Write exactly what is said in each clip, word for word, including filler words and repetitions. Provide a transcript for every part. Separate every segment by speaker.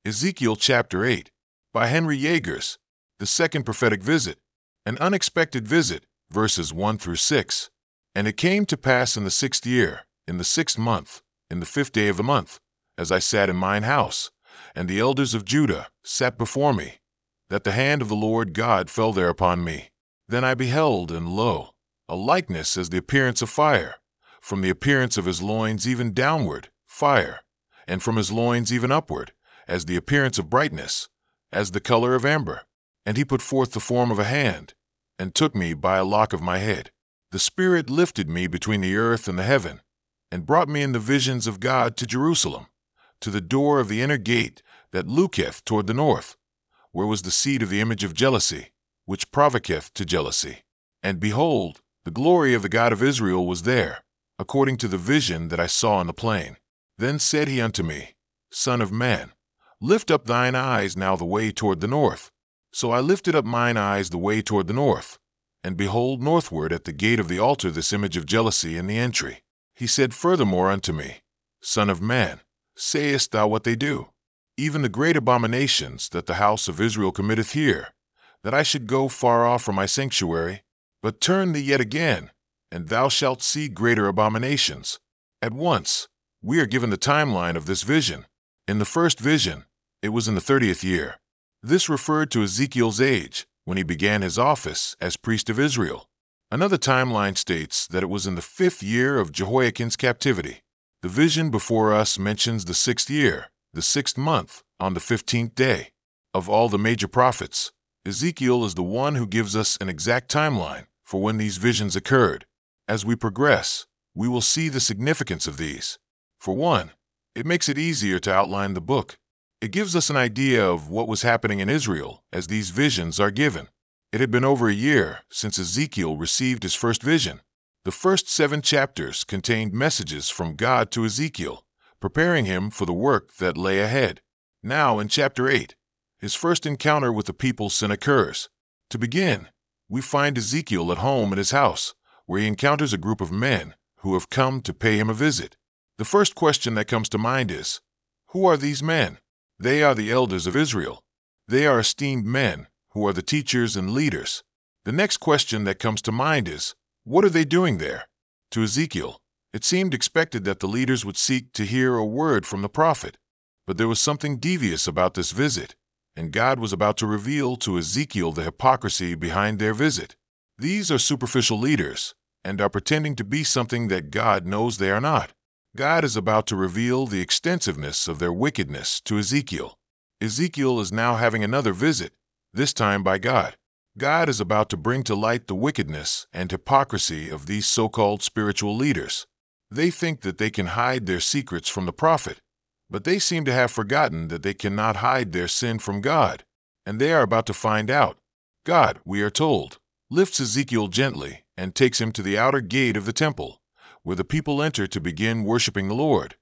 Speaker 1: Ezekiel chapter eight, by Henry Yeagers, the second prophetic visit, an unexpected visit, verses one through six. And it came to pass in the sixth year, in the sixth month, in the fifth day of the month, as I sat in mine house, and the elders of Judah sat before me, that the hand of the Lord God fell there upon me. Then I beheld, and lo, a likeness as the appearance of fire, from the appearance of his loins even downward, fire, and from his loins even upward, as the appearance of brightness, as the color of amber. And he put forth the form of a hand, and took me by a lock of my head. The Spirit lifted me between the earth and the heaven, and brought me in the visions of God to Jerusalem, to the door of the inner gate that looketh toward the north, where was the seat of the image of jealousy, which provoketh to jealousy. And behold, the glory of the God of Israel was there, according to the vision that I saw in the plain. Then said he unto me, Son of man, lift up thine eyes now the way toward the north. So I lifted up mine eyes the way toward the north, and behold northward at the gate of the altar this image of jealousy in the entry. He said furthermore unto me, Son of man, sayest thou what they do? Even the great abominations that the house of Israel committeth here, that I should go far off from my sanctuary? But turn thee yet again, and thou shalt see greater abominations. At once, we are given the timeline of this vision. In the first vision, it was in the thirtieth year. This referred to Ezekiel's age, when he began his office as priest of Israel. Another timeline states that it was in the fifth year of Jehoiakim's captivity. The vision before us mentions the sixth year, the sixth month, on the fifteenth day. Of all the major prophets, Ezekiel is the one who gives us an exact timeline for when these visions occurred. As we progress, we will see the significance of these. For one, it makes it easier to outline the book. It gives us an idea of what was happening in Israel as these visions are given. It had been over a year since Ezekiel received his first vision. The first seven chapters contained messages from God to Ezekiel, preparing him for the work that lay ahead. Now, in chapter eight, his first encounter with the people's sin occurs. To begin, we find Ezekiel at home in his house, where he encounters a group of men who have come to pay him a visit. The first question that comes to mind is, who are these men? They are the elders of Israel. They are esteemed men who are the teachers and leaders. The next question that comes to mind is, what are they doing there? To Ezekiel, it seemed expected that the leaders would seek to hear a word from the prophet. But there was something devious about this visit, and God was about to reveal to Ezekiel the hypocrisy behind their visit. These are superficial leaders, and are pretending to be something that God knows they are not. God is about to reveal the extensiveness of their wickedness to Ezekiel. Ezekiel is now having another visit, this time by God. God is about to bring to light the wickedness and hypocrisy of these so-called spiritual leaders. They think that they can hide their secrets from the prophet, but they seem to have forgotten that they cannot hide their sin from God, and they are about to find out. God, we are told, lifts Ezekiel gently and takes him to the outer gate of the temple, where the people enter to begin worshiping the Lord.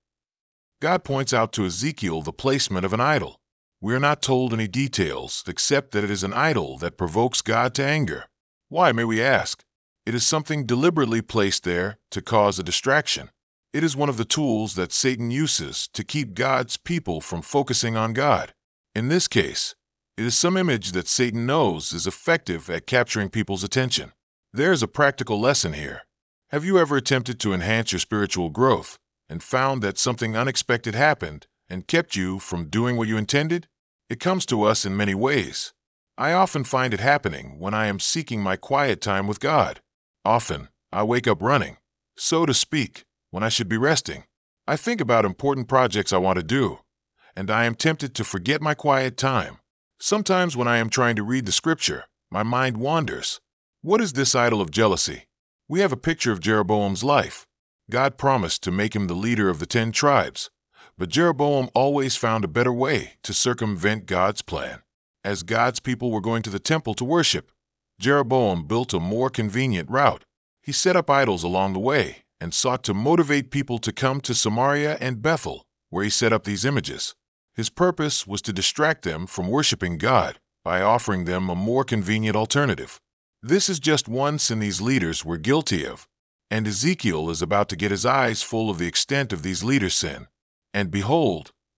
Speaker 1: God points out to Ezekiel the placement of an idol. We are not told any details except that it is an idol that provokes God to anger. Why, may we ask? It is something deliberately placed there to cause a distraction. It is one of the tools that Satan uses to keep God's people from focusing on God. In this case, it is some image that Satan knows is effective at capturing people's attention. There is a practical lesson here. Have you ever attempted to enhance your spiritual growth and found that something unexpected happened and kept you from doing what you intended? It comes to us in many ways. I often find it happening when I am seeking my quiet time with God. Often, I wake up running, so to speak, when I should be resting. I think about important projects I want to do, and I am tempted to forget my quiet time. Sometimes when I am trying to read the scripture, my mind wanders. What is this idol of jealousy? We have a picture of Jeroboam's life. God promised to make him the leader of the ten tribes, but Jeroboam always found a better way to circumvent God's plan. As God's people were going to the temple to worship, Jeroboam built a more convenient route. He set up idols along the way and sought to motivate people to come to Samaria and Bethel, where he set up these images. His purpose was to distract them from worshiping God by offering them a more convenient alternative. This is just one sin these leaders were guilty of, and Ezekiel is about to get his eyes full of the extent of these leaders' sin. And behold,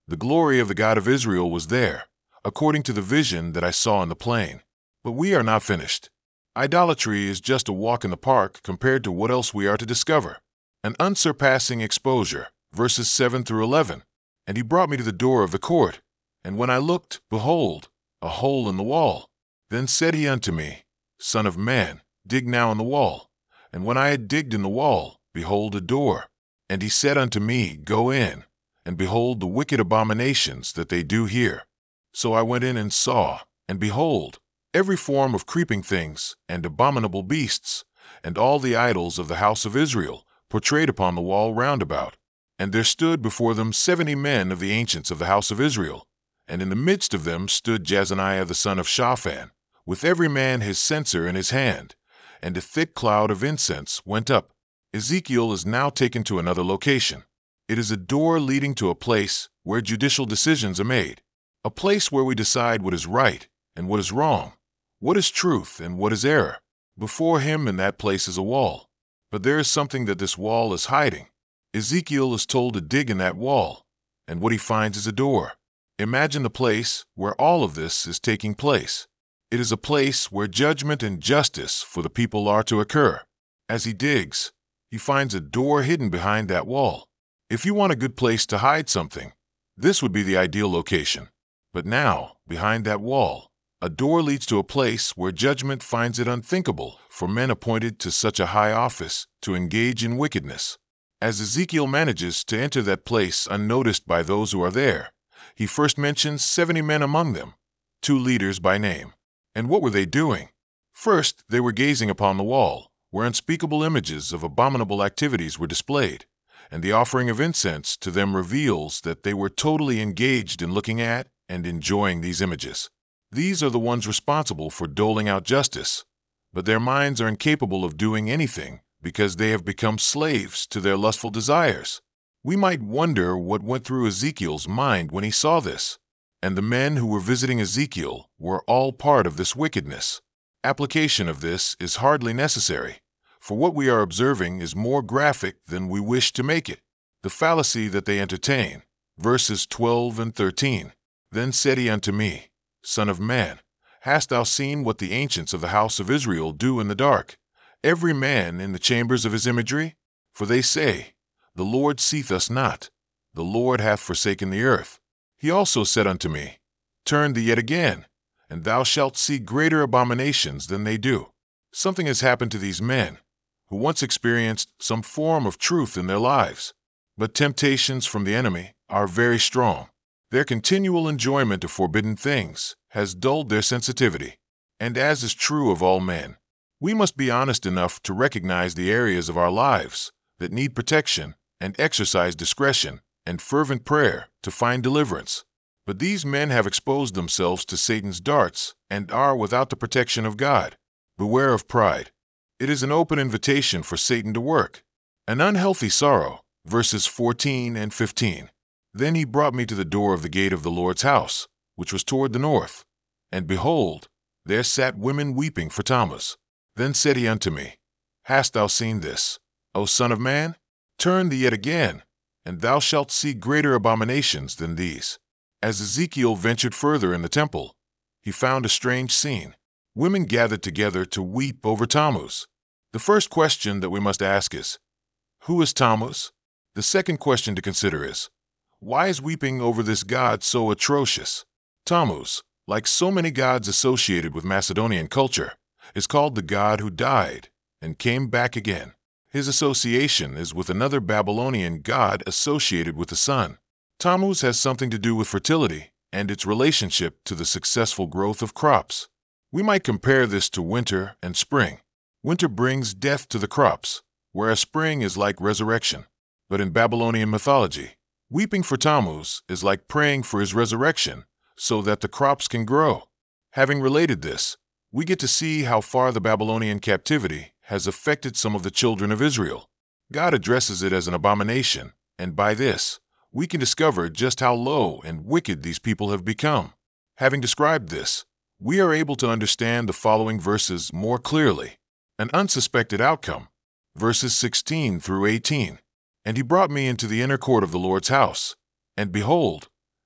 Speaker 1: The glory of the God of Israel was there, according to the vision that I saw in the plain. But we are not finished. Idolatry is just a walk in the park compared to what else we are to discover. An unsurpassing exposure, verses seven through eleven. And he brought me to the door of the court, and when I looked, behold, a hole in the wall. Then said he unto me, Son of man, dig now in the wall. And when I had digged in the wall, behold a door. And he said unto me, Go in, and behold the wicked abominations that they do here. So I went in and saw, and behold, every form of creeping things, and abominable beasts, and all the idols of the house of Israel, portrayed upon the wall round about. And there stood before them seventy men of the ancients of the house of Israel. And in the midst of them stood Jazaniah the son of Shaphan, with every man his censer in his hand. And a thick cloud of incense went up. Ezekiel is now taken to another location. It is a door leading to a place where judicial decisions are made, a place where we decide what is right and what is wrong, what is truth and what is error. Before him in that place is a wall, but there is something that this wall is hiding. Ezekiel is told to dig in that wall, and what he finds is a door. Imagine the place where all of this is taking place. It is a place where judgment and justice for the people are to occur. As he digs, he finds a door hidden behind that wall. If you want a good place to hide something, this would be the ideal location. But now, behind that wall, a door leads to a place where judgment finds it unthinkable for men appointed to such a high office to engage in wickedness. As Ezekiel manages to enter that place unnoticed by those who are there, he first mentions seventy men among them, two leaders by name. And what were they doing? First, they were gazing upon the wall, where unspeakable images of abominable activities were displayed, and the offering of incense to them reveals that they were totally engaged in looking at and enjoying these images. These are the ones responsible for doling out justice, but their minds are incapable of doing anything because they have become slaves to their lustful desires. We might wonder what went through Ezekiel's mind when he saw this. And the men who were visiting Ezekiel were all part of this wickedness. Application of this is hardly necessary, for what we are observing is more graphic than we wish to make it. The fallacy that they entertain, verses twelve and thirteen. Then said he unto me, Son of man, hast thou seen what the ancients of the house of Israel do in the dark, every man in the chambers of his imagery? For they say, The Lord seeth us not, the Lord hath forsaken the earth. He also said unto me, Turn thee yet again, and thou shalt see greater abominations than they do. Something has happened to these men, who once experienced some form of truth in their lives. But temptations from the enemy are very strong. Their continual enjoyment of forbidden things has dulled their sensitivity. And as is true of all men, we must be honest enough to recognize the areas of our lives that need protection and exercise discretion and fervent prayer to find deliverance. But these men have exposed themselves to Satan's darts and are without the protection of God. Beware of pride. It is an open invitation for Satan to work. An unhealthy sorrow, verses fourteen and fifteen. Then he brought me to the door of the gate of the Lord's house, which was toward the north. And behold, there sat women weeping for Tammuz. Then said he unto me, Hast thou seen this, O son of man? Turn thee yet again, and thou shalt see greater abominations than these. As Ezekiel ventured further in the temple, he found a strange scene. Women gathered together to weep over Tammuz. The first question that we must ask is, who is Tammuz? The second question to consider is, why is weeping over this god so atrocious? Tammuz, like so many gods associated with Macedonian culture, is called the god who died and came back again. His association is with another Babylonian god associated with the sun. Tammuz has something to do with fertility and its relationship to the successful growth of crops. We might compare this to winter and spring. Winter brings death to the crops, whereas spring is like resurrection. But in Babylonian mythology, weeping for Tammuz is like praying for his resurrection so that the crops can grow. Having related this, we get to see how far the Babylonian captivity has affected some of the children of Israel. God addresses it as an abomination, and by this, we can discover just how low and wicked these people have become. Having described this, we are able to understand the following verses more clearly. An unsuspected outcome, verses sixteen through eighteen. And he brought me into the inner court of the Lord's house, and behold,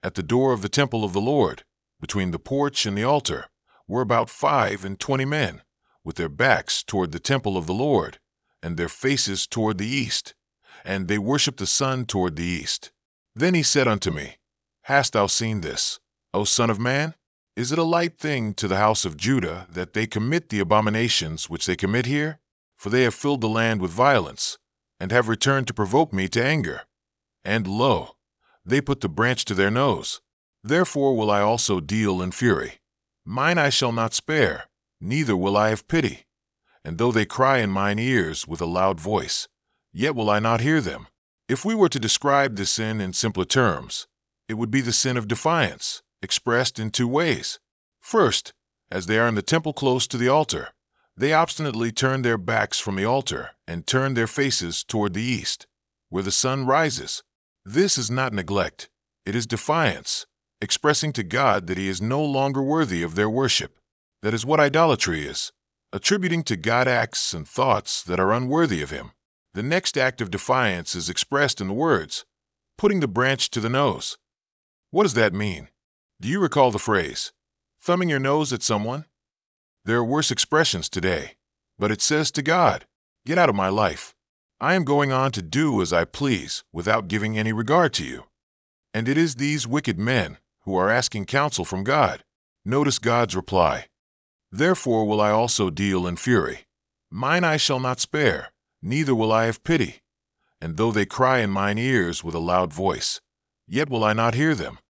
Speaker 1: At the door of the temple of the Lord, between the porch and the altar, were about five and twenty men, with their backs toward the temple of the Lord, and their faces toward the east, and they worshipped the sun toward the east. Then he said unto me, Hast thou seen this, O son of man? Is it a light thing to the house of Judah that they commit the abominations which they commit here? For they have filled the land with violence, and have returned to provoke me to anger. And lo, they put the branch to their nose. Therefore will I also deal in fury. Mine I shall not spare, neither will I have pity. And though they cry in mine ears with a loud voice, yet will I not hear them. If we were to describe this sin in simpler terms, it would be the sin of defiance, expressed in two ways. First, as they are in the temple close to the altar, they obstinately turn their backs from the altar and turn their faces toward the east, where the sun rises. This is not neglect, it is defiance, expressing to God that he is no longer worthy of their worship. That is what idolatry is, attributing to God acts and thoughts that are unworthy of him. The next act of defiance is expressed in the words, putting the branch to the nose. What does that mean? Do you recall the phrase, thumbing your nose at someone? There are worse expressions today, but it says to God, get out of my life. I am going on to do as I please without giving any regard to you. And it is these wicked men who are asking counsel from God. Notice God's reply. Therefore will I also deal in fury. Mine I shall not spare, neither will I have pity. And though they cry in mine ears with a loud voice, yet will I not hear them.